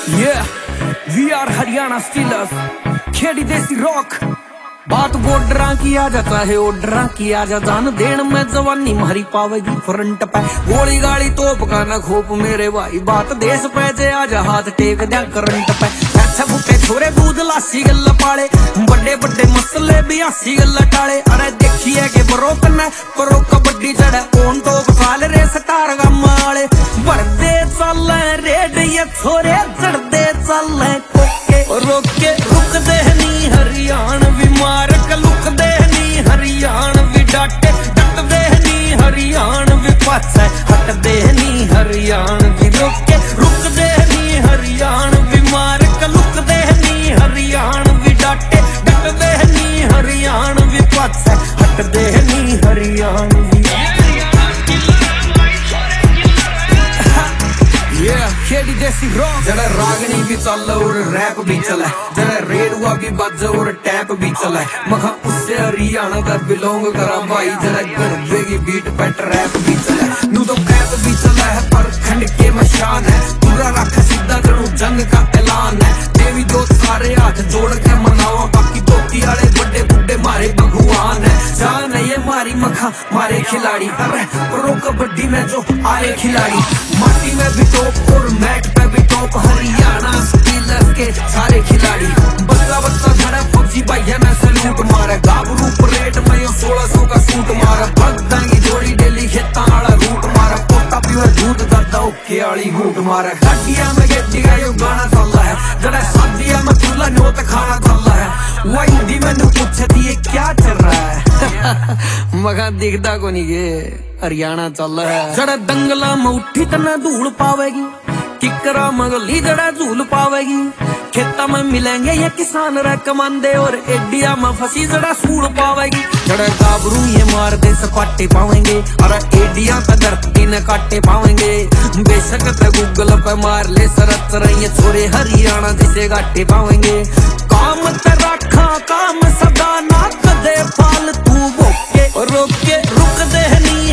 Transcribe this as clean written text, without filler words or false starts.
Yeah, we are Haryana Steelers. Khedi देसी rock. बात border की आ जाता है ऑर्डर की आ जा जान देन में जवानी मारी पावेगी फ्रंट पे गोली गाली तोप का न खोप मेरे भाई बात देश पे जे आजा हाथ टेक दिया करंट पे अच्छा फुटे छोरे दूध लासी गल्ला पाले बड़े बड़े मसले भी हसी गल्ला टाले अरे देखिए के बरोक न करो कबड्डी चढ़े ओन तो काल रे स्टार का माले बढ़ते चल रेड ये छोरे चढ़ते चल कोके रोके रुक दे नी हरियाणवी मारक लुक दे नी हरियाणवी डाटे डट दे नी हरियाणवी पाछे हट दे नी हरियाणवी रोके रुक दे नी हरियाणवी मारक लुक दे नी हरियाणवी डाटे डट दे नी हरियाणवी पाछे हट दे नी हरियाणवी खेड़ी देसी रॉक जरा रागनी भी चल और रैप भी चला जरा रेडुआ भी बज और टैप भी चला मखा उससे हरियाणा का बिलोंग करा भाई जरा गरबे की बीट पे ट्रैप भी चला नू तो कैप भी चला है पर खंड के मशान है पूरा रख सीधा करूं जंग का ऐलान है देवी जोत सारे हाथ जोड़ के मनाओ बाकी धोती वाले बड़े बुड्ढे मारे भगवान है जान है ये मारी मखा मारे खिलाड़ी अरे प्रो कबड्डी में जो आए खिलाड़ी माटी में भी टॉप और मैट पे भी टॉप हरियाणा स्टीलर्स के सारे खिलाड़ी बच्चा बच्चा खड़ा फौजी भाई में सलूट मारे गाबरू परेड में 1600 का सूट मारा भगदां की जोड़ी डेली खेता वाला रूट मारा पोता पीवे दूध दर्दा ओके वाली घूट मारा हड्डियां में गेटी का यो गाना चल रहा है जरा शादियां में चूल्हा न्योत खाना चल रहा है वो हिंदी में पूछती है क्या चल रहा है मगा दिखता को नहीं गे हरियाणा चल रहा है जरा दंगला में उठी तना धूल पावेगी किकरा मगली जड़ा झूल पावेगी खेता में मिलेंगे ये किसान रे कमांदे और एडिया में फंसी जड़ा सूड़ पावेगी जड़ा गाबरू ये मार दे सपाटे पावेंगे और एडिया पे धरती न काटे पावेंगे बेशक ते गूगल पे मार ले सरत ये छोरे हरियाणा जैसे घाटे पावेंगे काम ते रखा काम सदा ना कदे फालतू भोके रोके रुक दे नी